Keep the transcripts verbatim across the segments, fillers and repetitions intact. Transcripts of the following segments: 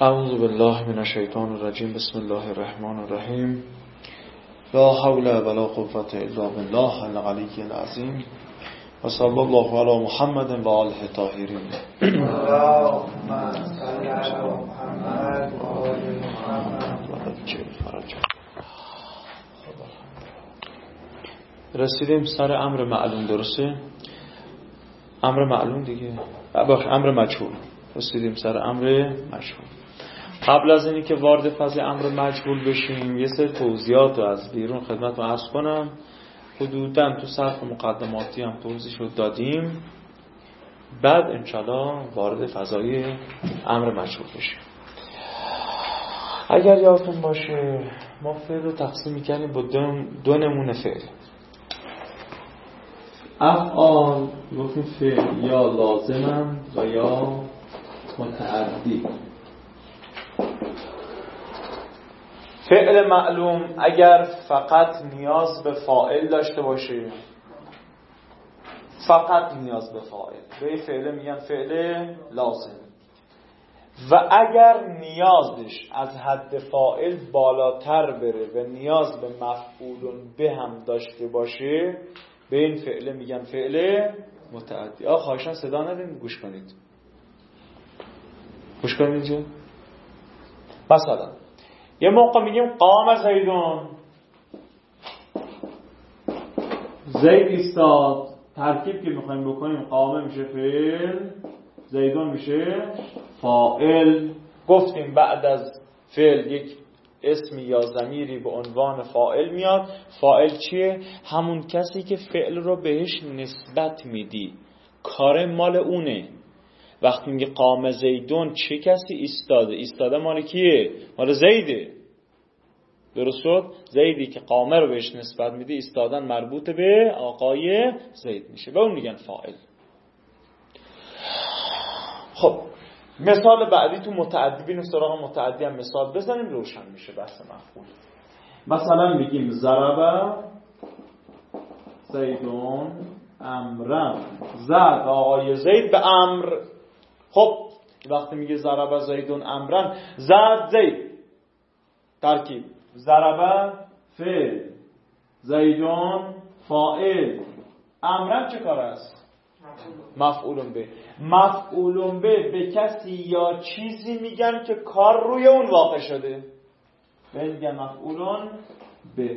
اعوذ بالله من الشیطان الرجیم. بسم الله الرحمن الرحیم. لا حول ولا قوة الا بالله العلی العظیم. و صلی الله علی محمد و آله الطاهرین. اللهم صل علی محمد و آل محمد. رسیدیم سر امر معلوم، درسته؟ امر معلوم دیگه، باشه امر مجهول. رسیدیم سر امر مجهول. قبل از اینی که وارد فاز امر مجهول بشیم یه سری توضیحات رو از بیرون خدمتتون عرض کنم. حدوداً تو سطح مقدماتی هم توضیح رو دادیم. بعد انشالله وارد فضای امر مجهول بشیم. اگر یادتون باشه ما فعل رو تقسیم می‌کردیم با دو, دو نمونه فعل. افعال گفتیم فعل یا لازمن و یا متعدی. فعل معلوم اگر فقط نیاز به فاعل داشته باشه، فقط نیاز به فاعل، به این فعل میگن فعل لازم. و اگر نیازش از حد فاعل بالاتر بره و نیاز به مفعول به هم داشته باشه، به این فعل میگن فعل متعدی. آقا خواهشاً صدا ندید، گوش کنید. گوش کنید اینجا. مثلا یه موقع میگیم قام زیدون، زید ایستاد. ترکیب که میخوایم بکنیم قامه میشه فعل، زیدون میشه فاعل. گفتیم بعد از فعل یک اسمی یا ضمیری به عنوان فاعل میاد. فاعل چیه؟ همون کسی که فعل رو بهش نسبت میدی، کار مال اونه. وقتی میگه قام زیدون، چه کسی ایستاده؟ ایستاده مال کیه؟ مال زیده. درست شد؟ زیدی که قامه رو بهش نسبت میده، ایستادن مربوط به آقای زید میشه و اون میگن فاعل. خب مثال بعدی تو متعدی، بینیم سراغ متعدی هم مثال بزنیم روشن میشه بحث مفعول. مثلا میگیم ضرب زیدون امرن، زد آقای زید به امر. خب وقتی میگه ضرب زیدون امرن، زد زید. ترکیب ضرب فعل، زیدون فاعل، امرن چه کار است؟ مفعول به. مفعول به به کسی یا چیزی میگن که کار روی اون واقع شده، به میگن مفعول به.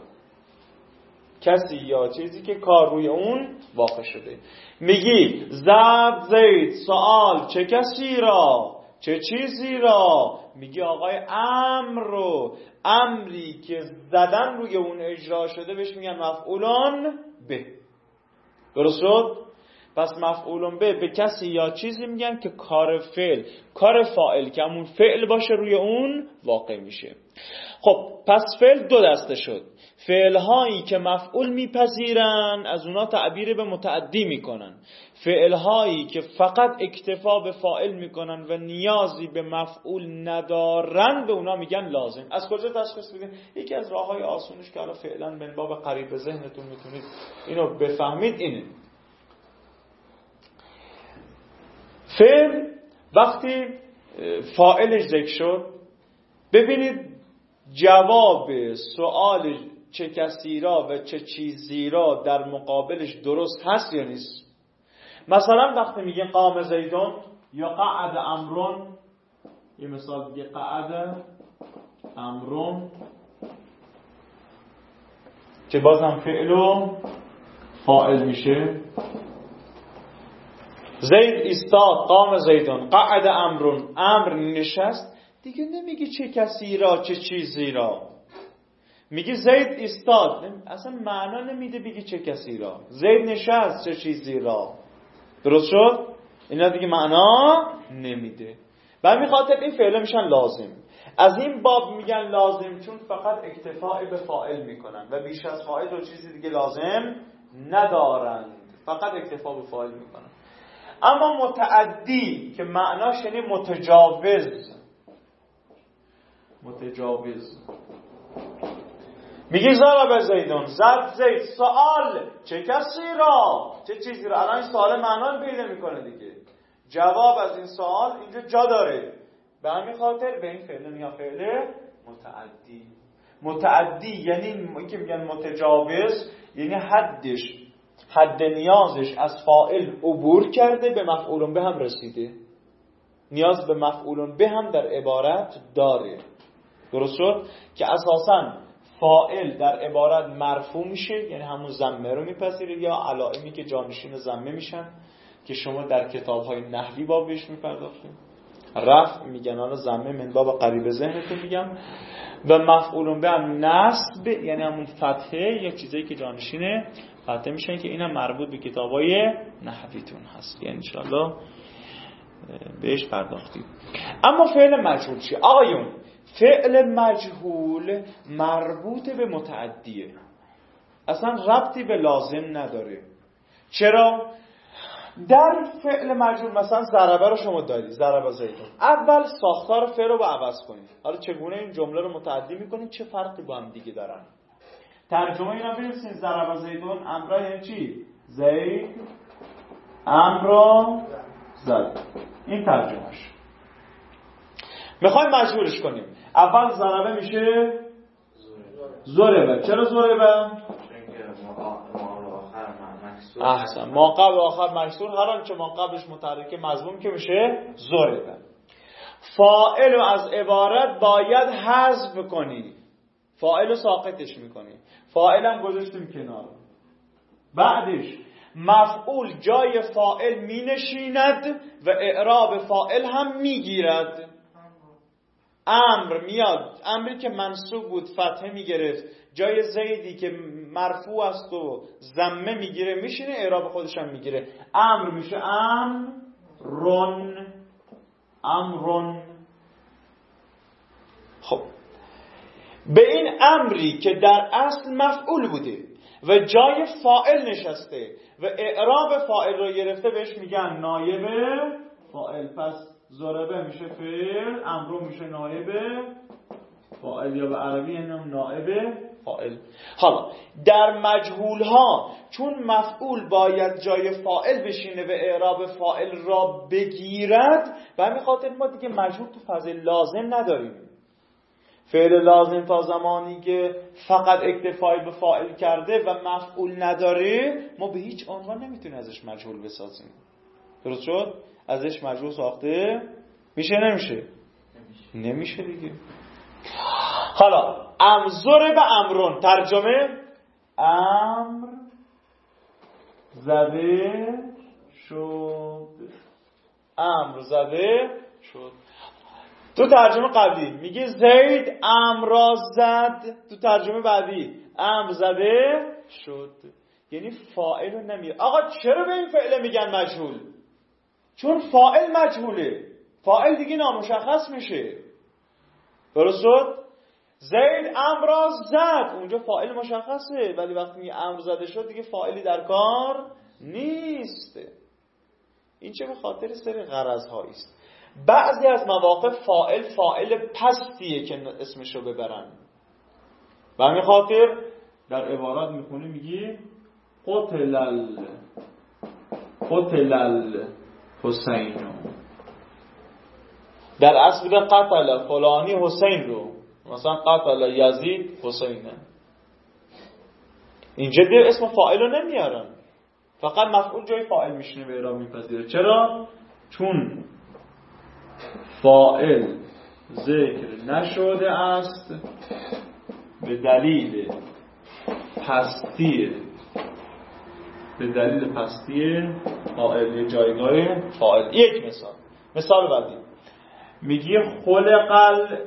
کسی یا چیزی که کار روی اون واقع شده. میگی زد زید سوال چه کسی را، چه چیزی را؟ میگی آقای امر رو، امری که زدن روی اون اجرا شده بهش میگن مفعولان به. درست شد؟ پس مفعولان به به کسی یا چیزی میگن که کار فعل، کار فاعل که همون فعل باشه روی اون واقع میشه. خب پس فعل دو دسته شد. فعل هایی که مفعول میپذیرن از اونا تعبیر به متعدی میکنن. فعل هایی که فقط اکتفا به فاعل میکنن و نیازی به مفعول ندارن به اونا میگن لازم. از کجا تشخیص بدیم؟ یکی از راههای آسونش که حالا فعلا من باب قریب به ذهنتون میتونید اینو بفهمید اینه. فعل وقتی فاعلش ذکر شد، ببینید جواب سوال چه کسی را و چه چیزی را در مقابلش درست هست یا نیست. مثلا وقتی میگه قام زیدون یا قعد امرون، یه مثال دیگه قعد امرون که بازم فعل و فاعل میشه. زید ایستاد، قام زیدون، قعد امرون، امر نشست. دیگه نمیگی چه کسی را چه چیزی را، میگی زید ایستاد. اصلا معنا نمیده بگی چه کسی را. زید نشست چه چیزی را. درست شد؟ اینا دیگه معنا نمیده. به همین خاطر این فعلا میشن لازم. از این باب میگن لازم چون فقط اکتفاء به فاعل میکنن و بیش از فاعل و چیزی دیگه لازم ندارند، فقط اکتفا به فاعل میکنن. اما متعدی که معناش یعنی متجاوز، متجاوز میگی ضرب زیدون، زد زید سوال چه کسی را، چه چیزی را. الان این سوال معنا پیدا میکنه دیگه. جواب از این سوال اینجا جا داره. به همین خاطر به این فعل میگن فعل متعدی. متعدی یعنی این که میگن متجاوز، یعنی حدش حد نیازش از فاعل عبور کرده به مفعول به هم رسیده، نیاز به مفعول به هم در عبارت داره. درست شد؟ که اساساً فاعل در عبارت مرفوع میشه، یعنی همون ضمه رو میپذیره، یا علائمی که جانشین ضمه میشن که شما در کتاب‌های نحوی باب بهش میپرداختید. رفع میگن، حالا ضمه من باب قریب ذهنتون میگم. و مفعول به هم نصب، یعنی همون فتحه یا چیزایی که جانشین فتحه میشن که اینم مربوط به کتاب‌های نحویتون هست، یعنی انشالله بهش پرداختید. اما فعل مجهول چیه؟ آقایون فعل مجهول مربوط به متعدیه، اصلا ربطی به لازم نداره. چرا؟ در فعل مجهول مثلا ضربه رو شما دارید، ضربه زیدون، اول ساختار فعل رو عوض کنید. حالا چگونه این جمله رو متعدی میکنید؟ چه فرقی با هم دیگه دارن؟ ترجمه اینا بنویسید. ضربه زیدون امرا یعنی چی؟ زید امرا زد. این ترجمهش. میخوایم مجهولش کنیم. اول ضربه میشه ضربه. چرا ضربه؟ احسن، ما قبل آخر مکسور، هر آنچه ما قبلش متحرک مضموم که میشه ضربه. فاعل رو از عبارت باید حذف کنی، فاعل رو ساقطش میکنی، فاعل هم گذاشتیم کنار. بعدش مفعول جای فاعل می نشیند و اعراب فاعل هم میگیرد. امر میاد، امری که منصوب بود فتحه میگرفت، جای زیدی که مرفوع است و ضمه میگیره میشینه، اعراب خودش هم میگیره. امر میشه امرون، امرون. خب به این امری که در اصل مفعول بوده و جای فاعل نشسته و اعراب فاعل رو گرفته بهش میگن نایب فاعل. پس ضربه میشه فعل، امرو میشه نایب فاعل، یا به عربی اینم نایب فاعل. حالا در مجهول ها چون مفعول باید جای فاعل بشینه و اعراب فاعل را بگیرد، به همین خاطر ما دیگه مجهول تو فاز لازم نداریم. فعل لازم تا زمانی که فقط اکتفای به فاعل کرده و مفعول نداره، ما به هیچ عنوان نمیتونیم ازش مجهول بسازیم. درست شد؟ ازش مجهول ساخته میشه نمیشه؟ نمیشه, نمیشه دیگه. حالا امزور به امرون، ترجمه امر زده شد، امر زده شد. تو ترجمه قبلی میگه زید امر زد، تو ترجمه بعدی امر زده شد، یعنی فاعل رو نمیره. آقا چرا به این فعل میگن مجهول؟ چون فاعل مجهوله، فاعل دیگه نامشخص میشه. درست شد؟ زید امر زد، اونجا فاعل مشخصه، ولی وقتی میگه امر زده شد دیگه فاعلی در کار نیست. این چه به خاطر سری غرض‌هایی است. بعضی از مواقع فاعل فاعل پستیه که اسمشو ببرن. به همین خاطر در عبارات میخونی میگی قتلل قتلل حسینو، در اصل بگه قتل فلانی حسین رو، مثلا قتل یزید حسینه. اینجا دیگه اسم فاعل رو نمیارن، فقط مفعول جای فاعل میشینه به اعراب میپذیره. چرا؟ چون فاعل ذکر نشده است به دلیل پستی، به دلیل پستی فاعل جایگاه فاعل. یک مثال، مثال بعدی میگی خلقل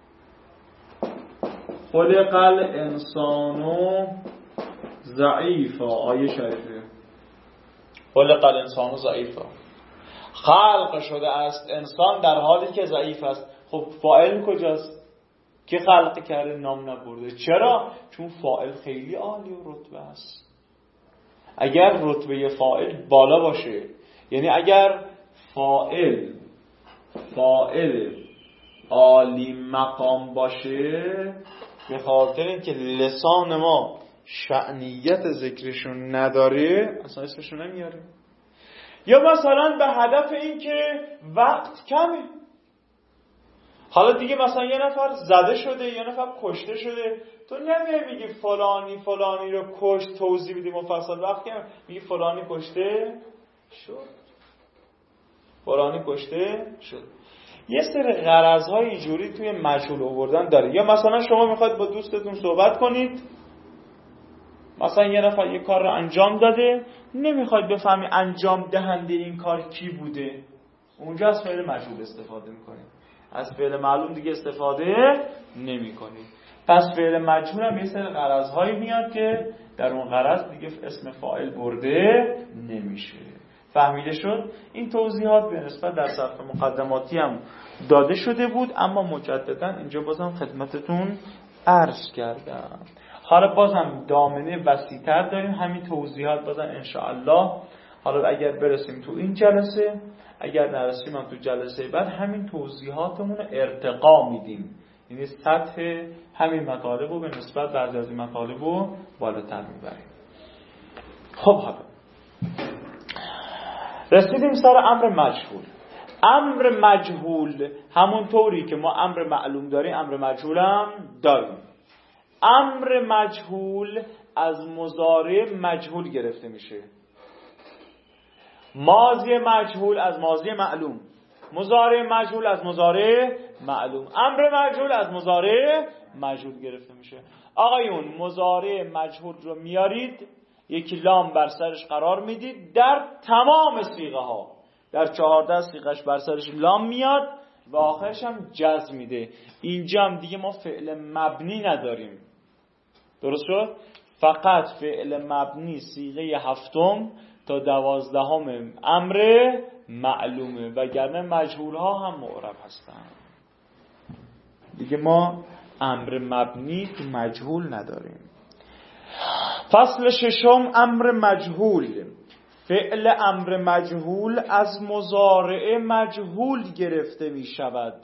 خلقل انسانو ضعیفا، آیه شریفه. خلقل انسانو ضعیفا، خلق شده است انسان در حالی که ضعیف است. خب فاعل کجاست؟ که خلق کرده نام نبرده. چرا؟ چون فاعل خیلی عالی و رتبه است. اگر رتبه فاعل بالا باشه، یعنی اگر فاعل فاعل عالی مقام باشه، به خاطر اینکه لسان ما شأنیت ذکرشون نداره اصلا اسمشون نمیاره. یا مثلا به هدف اینکه وقت کمه، حالا دیگه مثلا یه نفر زده شده، یه نفر کشته شده، تو نمیای میگی فلانی فلانی رو کشت، توضیح بدی مفصل. وقتی میگی فلانی کشته شد، فلانی کشته شد. یه سری غرض‌های اینجوری توی مجهول آوردن داره. یا مثلا شما میخواید با دوستتون صحبت کنید، مثلا یه نفر یه کار رو انجام داده، نمیخواید بفهمی انجام دهنده این کار کی بوده، اونجا از فعل مجهول استفاده میکنید، از فعل معلوم دیگه استفاده نمیکنید. پس فعل مجهول هم یه سری غرض‌هایی میاد که در اون غرض دیگه اسم فاعل برده نمیشه. فهمیده شد؟ این توضیحات به نسبت در صفحه مقدماتی هم داده شده بود، اما مجددا اینجا بازم خدمتتون عرض کردم. حالا بازم دامنه وسیع‌تر داریم، همین توضیحات بازم انشاءالله حالا اگر برسیم تو این جلسه، اگر نرسیم هم تو جلسه بعد، همین توضیحاتمون رو ارتقا میدیم، یعنی سطح همین مطالب رو به نسبت بعضی از این مطالب رو بالاتر میبریم. خب حالا رسیدیم سر امر مجهول. امر مجهول همون طوری که ما امر معلوم داریم، امر مجهول هم داریم. امر مجهول از مضارع مجهول گرفته میشه، ماضی مجهول از ماضی معلوم، مضارع مجهول از مضارع معلوم، امر مجهول از مضارع مجهول گرفته میشه. آقایون مضارع مجهول رو میارید، یک لام بر سرش قرار میدید، در تمام صیغه ها، در چهارده صیغهش بر سرش لام میاد و آخرش هم جزم میده. اینجا هم دیگه ما فعل مبنی نداریم، درست شد؟ فقط فعل مبنی صیغه هفتم تا دوازدهم امر معلومه، وگرنه مجهول ها هم معرب هستن. دیگه ما امر مبنی تو مجهول نداریم. فصل ششم امر مجهول. فعل امر مجهول از مضارع مجهول گرفته می شود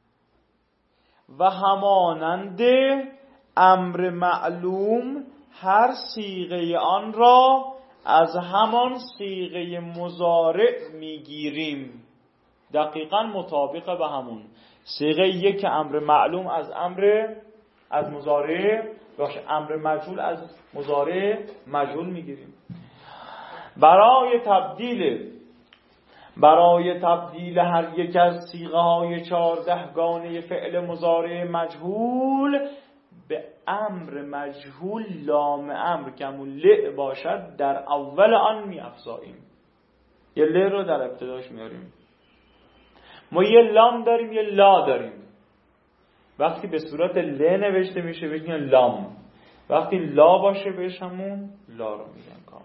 و همانند امر معلوم هر صیغه آن را از همان صیغه مضارع میگیریم. دقیقاً مطابق به همون صیغه یک امر معلوم از امر از مضارع باشه، امر مجهول از مضارع مجهول میگیریم. برای تبدیل برای تبدیل هر یک از صیغه های چهارده گانه فعل مضارع مجهول به امر مجهول لام امر که همون ل باشد در اول آن می افزاییم. یه ل رو در ابتداش میاریم. ما یه لام داریم یه لا داریم. وقتی به صورت ل نوشته میشه بهش میگن لام، وقتی لا باشه بهش همون لا رو میگن کامل.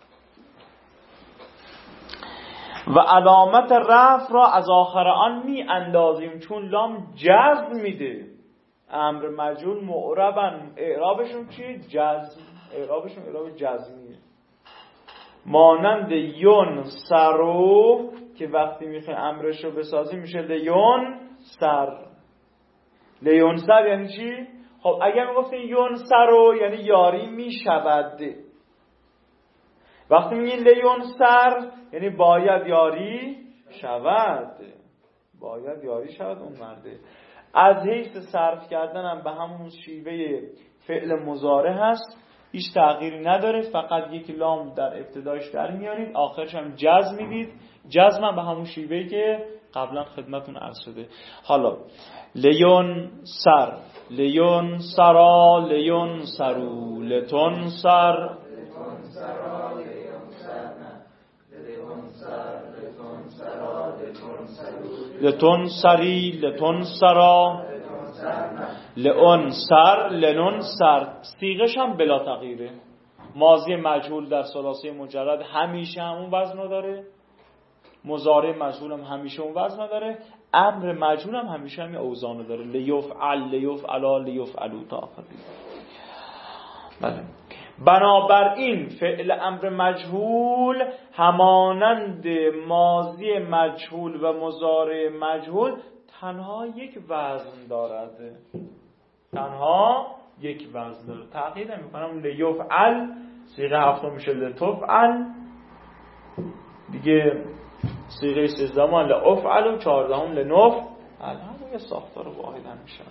و علامت رفع را از آخر آن می اندازیم چون لام جزم میده. امر مجهول معربن، اعرابشون چیه؟ جزم. اعرابشون اعراب جزمیه. مانند یون سرو که وقتی میخوای امرش رو بسازی میشه لیون سر. لیون سر یعنی چی؟ خب اگر میگفتین یون سرو یعنی یاری میشود. وقتی میگین لیون سر یعنی باید یاری شود، باید یاری شود اون مرده. از حیث صرف کردن هم به همون شیوه فعل مضارع هست، هیچ تغییری نداره، فقط یک لام در ابتدایش در میارید، آخرش هم جزم میدید. جزم هم به همون شیوهی که قبلا خدمتون عرض شده. حالا لیون سر، لیون سرا، لیون سرو، لتون سر، لتون سری، لتون سرا، لئون سر، لنون سر. صیغه‌ش هم بلا تغییره. ماضی مجهول در ثلاثی مجرد همیشه همون وزن داره، مضارع مجهول هم همیشه اون وزن داره، امر مجهول هم همیشه همین اوزان داره. لیفعل، لیفعلا، لیفعلوا تا آخر. بله. بنابراین فعل امر مجهول همانند ماضی مجهول و مضارع مجهول تنها یک وزن دارد، تنها یک وزن داره، تغییر نمی‌کنه. لیفعل صیغه هفتم میشه لتفعل دیگه، صیغه سوم لافعل و چهاردهم لنفعل. الان یه ساختار واحد هم میشه.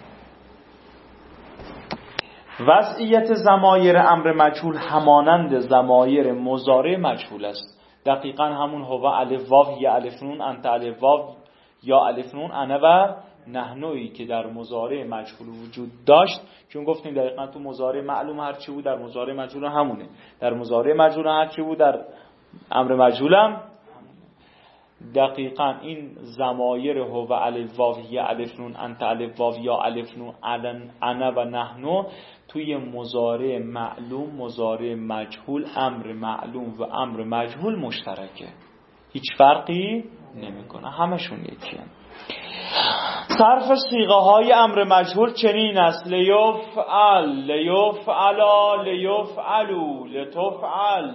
وضعیت ضمایر امر مجهول همانند ضمایر مضارع مجهول است. دقیقاً همون هو الف واو یا الف نون انت الف واو یا الف نون انا و نحنویی که در مضارع مجهول وجود داشت، چون گفتیم دقیقاً تو مضارع معلوم هر چی بود در مضارع مجهول همونه، در مضارع مجهول هر چی بود در امر مجهول هم دقیقاً این ضمایر هو الف واو یا الف نون انت الف واو یا الف نون انا و نحنو توی مضارع معلوم، مضارع مجهول، امر معلوم و امر مجهول مشترکه، هیچ فرقی نمیکنه، همشون یکیه. صرف صیغه های امر مجهول چنین است: لیفعل، لیفعلا، لیفعلو، لتفعل،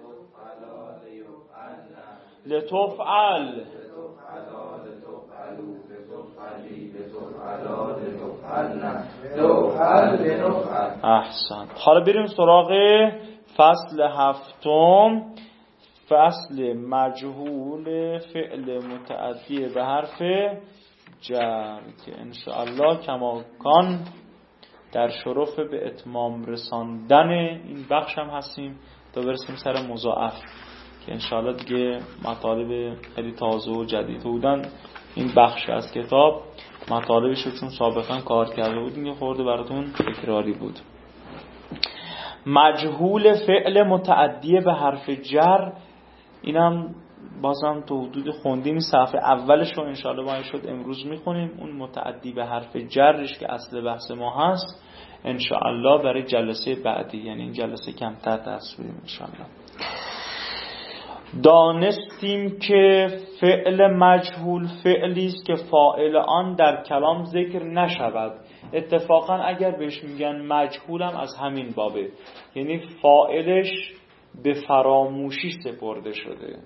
لتفعل، احسن. حالا بریم سراغ فصل هفتم، فصل مجهول فعل متعدی به حرف جر که انشاءالله کماکان در شرف به اتمام رساندن این بخش هم هستیم تا برسیم سر مضاعف که انشاءالله دیگه مطالب خیلی تازه و جدید بودن. این بخش از کتاب مطالبش رو چون سابقا کار کرده بودیم یه خورده براتون تکراری بود. مجهول فعل متعدی به حرف جر، اینم بازم تو حدود خوندیم، صفحه اولش رو انشاءالله باید شد امروز میخونیم. اون متعدی به حرف جرش که اصل بحث ما هست انشاءالله برای جلسه بعدی، یعنی این جلسه کمتر درس بریم انشاءالله. دانستیم که فعل مجهول فعلی است که فاعل آن در کلام ذکر نشود. اتفاقا اگر بهش میگن مجهول هم از همین بابه، یعنی فاعلش به فراموشی سپرده شده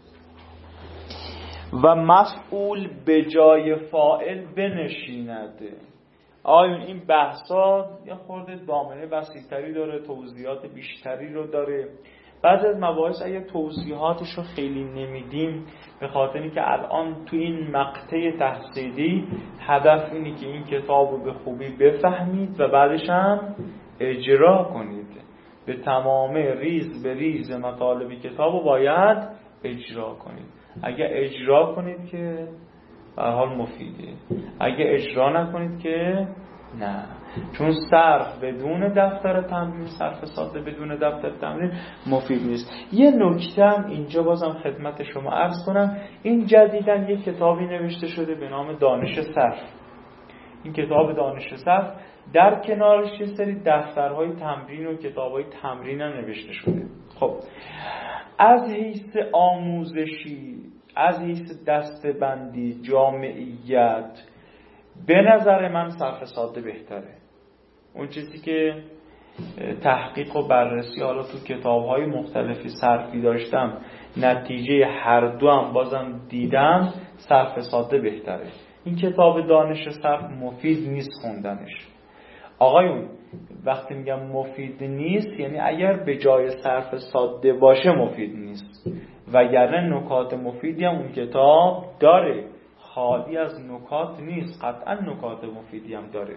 و مفعول به جای فاعل بنشیند. آیا این بحثا یه خورده دامنه وسیع‌تری داره، توضیحات بیشتری رو داره. بعضی از مباحث اگه توضیحاتش رو خیلی نمیدیم به خاطر اینکه الان تو این مقطع تحصیلی هدف اینه که این کتاب رو به خوبی بفهمید و بعدش هم اجرا کنید. به تمام ریز به ریز مطالب کتاب رو باید اجرا کنید. اگه اجرا کنید که به هر حال مفیده، اگه اجرا نکنید که نه، چون صرف بدون دفتر تمرین، صرف ساده بدون دفتر تمرین مفید نیست. یه نکته هم اینجا بازم خدمت شما عرض کنم، این جدیداً یه کتابی نوشته شده به نام دانش صرف. این کتاب دانش صرف در کنارش یه سری دفترهای تمرین و کتابهای تمرین هم نوشته شده. خب از حیث آموزشی، از حیث دسته‌بندی، جامعیت، به نظر من صرف ساده بهتره. اون چیزی که تحقیق و بررسی حالا تو کتاب‌های مختلفی صرفی داشتم، نتیجه هر دو هم بازم دیدم صرف ساده بهتره. این کتاب دانش صرف مفید نیست خوندنش. آقایون وقتی میگم مفید نیست یعنی اگر به جای صرف ساده باشه مفید نیست، وگرنه نکات مفیدی هم اون کتاب داره، خالی از نکات نیست، قطعا نکات مفیدی هم داره.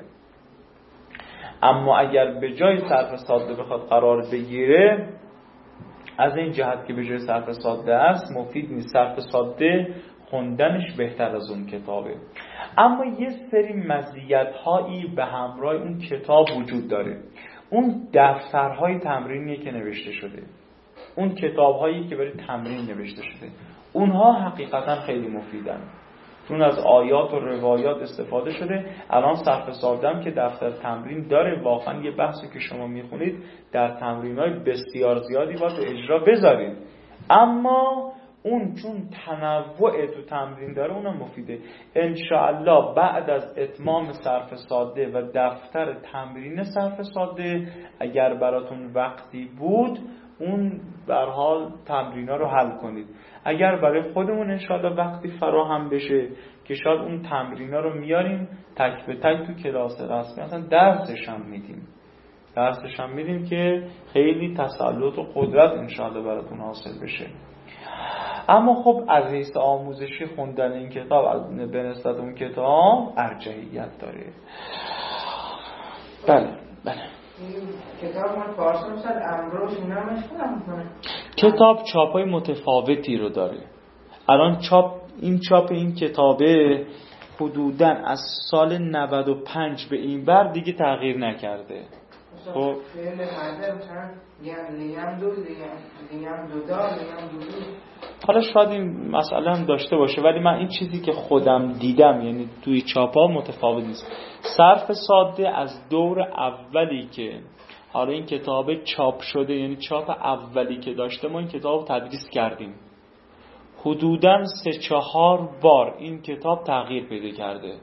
اما اگر به جای صرف ساده بخواد قرار بگیره، از این جهت که به جای صرف ساده است مفید نیست. صرف ساده خوندنش بهتر از اون کتابه. اما یه سری مزیت‌هایی به همراه اون کتاب وجود داره. اون دفترهای تمرینی که نوشته شده، اون کتاب‌هایی که برای تمرین نوشته شده، اونها حقیقتا خیلی مفیدن، چون از آیات و روایات استفاده شده. الان صرف ساده‌ام که دفتر تمرین داره، واقعا یه بحثی که شما میخونید در تمرین‌های بسیار زیادی باید اجرا بذارید، اما اون چون تنوع تو تمرین داره اونم مفیده. انشاءالله بعد از اتمام صرف ساده و دفتر تمرین صرف ساده اگر براتون وقتی بود اون به هر حال تمرینا رو حل کنید. اگر برای خودمون انشاءالله وقتی فراهم بشه که شاید اون تمرینا رو میاریم تک به تک تو کلاس رسمی مثلا درسش هم میدیم درسش هم میدیم که خیلی تسلط و قدرت انشاءالله براتون حاصل بشه. اما خب از حیث آموزشی خوندن این کتاب از به نسبت اون کتاب ارجحیت داره. بله بله. کتاب من فارسی مثلا امروز اینا مشغولم میکنه. کتاب چاپای متفاوتی رو داره. الان چاپ این چاپ این کتابه حدوداً از سال نود و پنج به این بر دیگه تغییر نکرده. خب فعل حاضر مثلا لیم دو لیم دو دار لیم دو دو. حالا شاید این مسئله هم داشته باشه، ولی من این چیزی که خودم دیدم یعنی توی چاپا متفاوت نیست. صرف ساده از دور اولی که حالا این کتاب چاپ شده، یعنی چاپ اولی که داشته، ما این کتاب رو تدریس کردیم. حدوداً سه چهار بار این کتاب تغییر پیدا کرده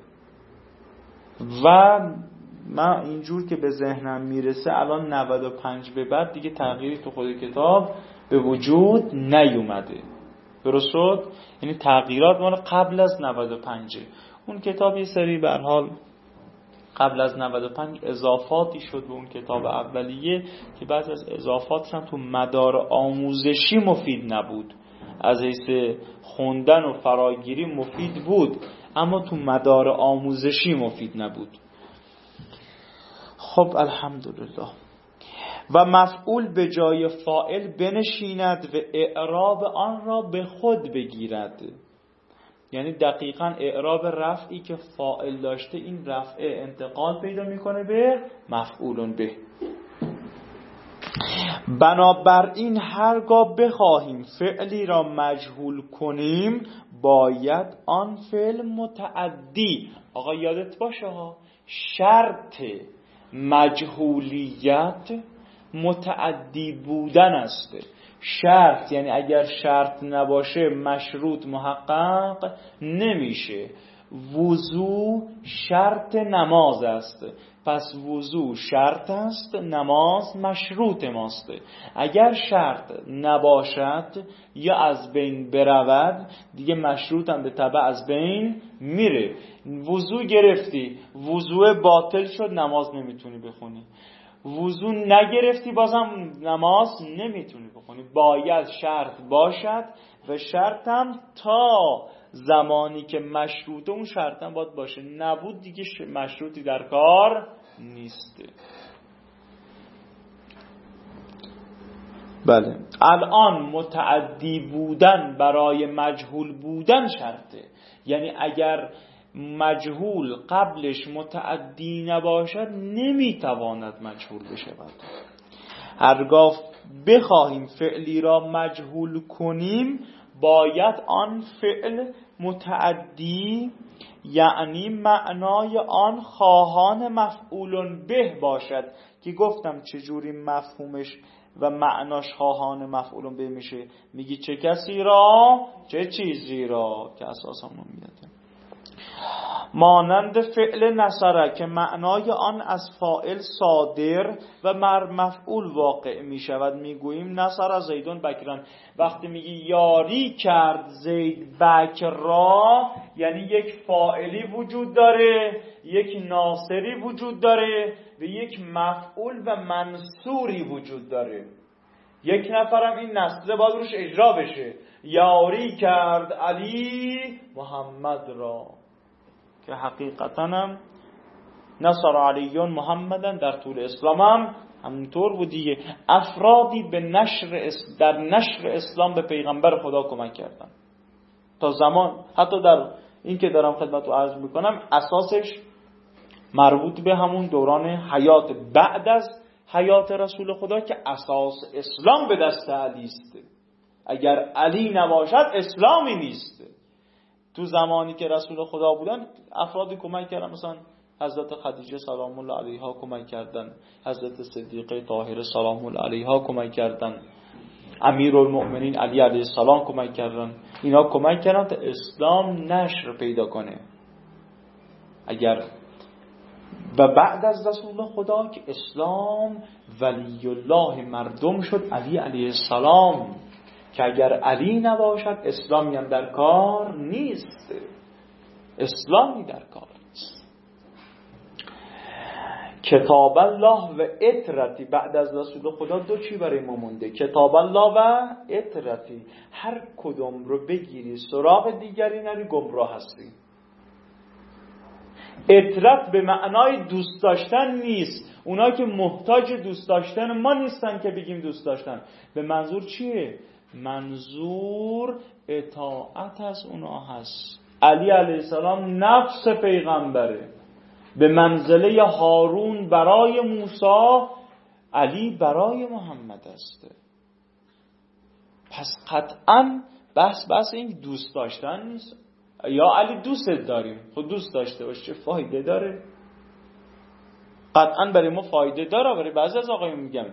و من اینجور که به ذهنم میرسه الان نود و پنج به بعد دیگه تغییری تو خود کتاب به وجود نیومده. درست شد؟ یعنی تغییرات مال قبل از نود و پنج. اون کتاب یه سری به هر حال قبل از نود و پنج اضافاتی شد به اون کتاب اولیه که بعض از اضافات هم تو مدار آموزشی مفید نبود. از حیث خوندن و فراگیری مفید بود اما تو مدار آموزشی مفید نبود. خب الحمدلله. و مفعول به جای فاعل بنشیند و اعراب آن را به خود بگیرد. یعنی دقیقاً اعراب رفعی که فاعل داشته این رفع انتقال پیدا میکنه به مفعول به. بنابراین هرگاه بخواهیم فعلی را مجهول کنیم باید آن فعل متعدی، آقا یادت باشه ها، شرط مجهولیت متعدی بودن است. شرط یعنی اگر شرط نباشه مشروط محقق نمیشه. وضو شرط نماز است، پس وضو شرط است، نماز مشروط ماست. اگر شرط نباشد یا از بین برود دیگه مشروط هم به تبع از بین میره. وضو گرفتی، وضو باطل شد، نماز نمیتونی بخونی. وضو نگرفتی بازم نماز نمیتونی بخونی. باید شرط باشد و شرط هم تا زمانی که مشروطه اون شرط هم باید باشه، نبود دیگه مشروطی در کار نیست. بله الان متعدی بودن برای مجهول بودن شرطه، یعنی اگر مجهول قبلش متعدی نباشد نمیتواند مجهول بشود. هرگاه بخواهیم فعلی را مجهول کنیم باید آن فعل متعدی یعنی معنای آن خواهان مفعول به باشد که گفتم چجوری مفهومش و معناش خواهان مفعول به میشه. میگی چه کسی را، چه چیزی را، که اساسا میاد مانند فعل نصره که معنای آن از فاعل صادر و مر مفعول واقع می شود. می گوییم نصر زیدون بکران. وقتی میگی یاری کرد زید بکر را یعنی یک فاعلی وجود داره، یک ناصری وجود داره و یک مفعول و منصوری وجود داره. یک نفرم این نصره باید روش اجرا بشه. یاری کرد علی محمد را، که حقیقتا هم نصر علیون محمدن در طول اسلام هم همونطور بودیه. افرادی به نشر در نشر اسلام به پیغمبر خدا کمک کردن تا زمان، حتی در این که دارم خدمت رو عرض میکنم اساسش مربوط به همون دوران حیات بعد از حیات رسول خدا که اساس اسلام به دست علی است. اگر علی نباشد اسلامی نیست. تو زمانی که رسول خدا بودن افرادی کمک کردن، مثلا حضرت خدیجه سلام الله علیها کمک کردن، حضرت صدیقه طاهره سلام الله علیها کمک کردن، امیرالمؤمنین علی علیه السلام کمک کردن. اینا کمک کردن تا اسلام نشر پیدا کنه. اگر و بعد از رسول خدا که اسلام ولی الله مردم شد علی علیه السلام، که اگر علی نباشد اسلامی هم در کار نیست. اسلامی در کار نیست. کتاب الله و اطرتی، بعد از رسول خدا دو چی برای ما مونده؟ کتاب الله و اطرتی. هر کدوم رو بگیری سراغ دیگری نری گمراه هستی. اطرت به معنای دوست داشتن نیست. اونا که محتاج دوست داشتن ما نیستن که بگیم دوست داشتن. به منظور چیه؟ منظور اطاعت از اونا هست. علی علیه السلام نفس پیغمبره، به منزله هارون برای موسی، علی برای محمد است. پس قطعا بحث بحث این دوست داشتن نیست. یا علی دوستت داریم، خود دوست داشته باش چه فایده داره؟ قطعا برای ما فایده داره. برای بعضی از آقایون میگم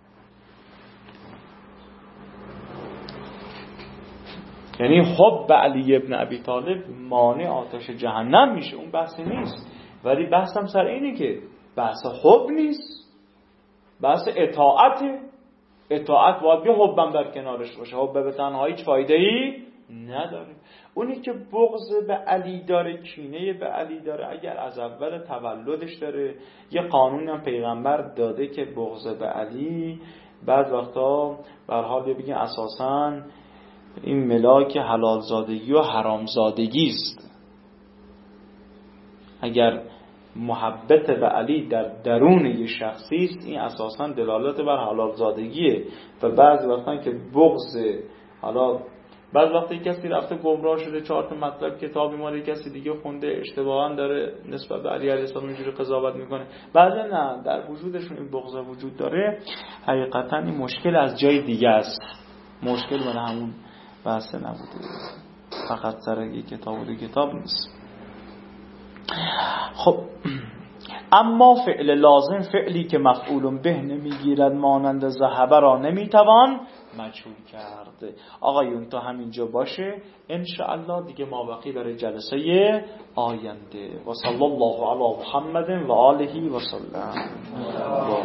یعنی حب علی ابن ابی طالب مانع آتش جهنم میشه، اون بحثی نیست. ولی بحثم سر اینه که بحث حب نیست، بحث اطاعته. اطاعت باید یه حبم در کنارش باشه. حب به تنهایی هیچ فایده ای نداره. اونی که بغض به علی داره، کینه به علی داره، اگر از اول تولدش داره، یه قانونی هم پیغمبر داده که بغض به علی بعد وقتا برحال بگیم اساساً این ملاک حلال زادگی و حرام زادگی است. اگر محبت به علی در درون یه شخصی است، این اساساً دلالت بر حلال زادگیه. و بعض وقتا که بغض، حالا بعض وقتی کسی رفته گمراه شده، چهار تا مطلب کتابی مال کسی دیگه خونده، اشتباهاً داره نسبت به علی علیه السلام اینجوری قضاوت میکنه، بعضی نه، در وجودشون این بغض وجود داره. حقیقتاً این مشکل از جای دیگه است. مشکل من همون بحثه نبوده، فقط سر یک کتاب و دو کتاب نیست. خب اما فعل لازم، فعلی که مفعول به نمیگیرد، مانند ذهب را نمیتوان مجهول کرد. آقایون تا همینجا باشه ان شاء الله، دیگه ما باقی برای جلسه آینده. و صلی الله علی محمد و آله و سلم.